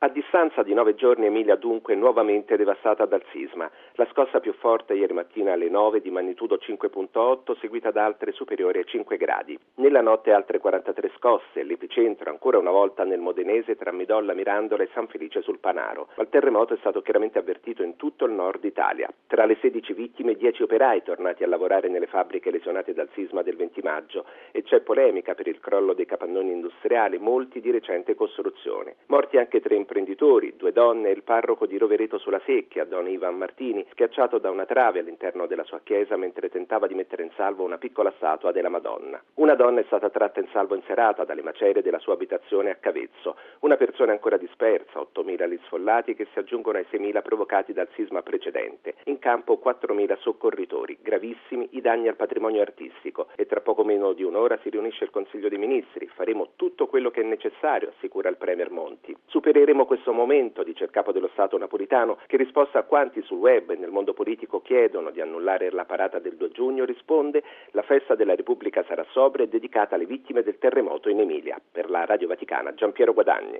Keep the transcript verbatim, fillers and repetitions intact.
A distanza di nove giorni Emilia dunque nuovamente devastata dal sisma. La scossa più forte ieri mattina alle nove di magnitudo cinque virgola otto seguita da altre superiori ai cinque gradi. Nella notte altre quarantatré scosse, l'epicentro ancora una volta nel modenese tra Midolla Mirandola e San Felice sul Panaro. Ma il terremoto è stato chiaramente avvertito in tutto il nord Italia. Tra le sedici vittime dieci operai tornati a lavorare nelle fabbriche lesionate dal sisma del venti maggio e c'è polemica per il crollo dei capannoni industriali, molti di recente costruzione. Morti anche tre imprenditori, due donne e il parroco di Rovereto sulla Secchia, don Ivan Martini, schiacciato da una trave all'interno della sua chiesa mentre tentava di mettere in salvo una piccola statua della Madonna. Una donna è stata tratta in salvo in serata dalle macerie della sua abitazione a Cavezzo. Una persona è ancora dispersa, ottomila gli sfollati che si aggiungono ai seimila provocati dal sisma precedente. In campo quattromila soccorritori, gravissimi i danni al patrimonio artistico e tra poco meno di un'ora si riunisce il Consiglio dei Ministri. Faremo tutto quello che è necessario, assicura il Premier Monti. Supereremo questo momento, dice il capo dello Stato Napolitano, che risposta a quanti sul web e nel mondo politico chiedono di annullare la parata del due giugno risponde: la festa della Repubblica sarà sobria e dedicata alle vittime del terremoto in Emilia. Per la Radio Vaticana, Giampiero Guadagni.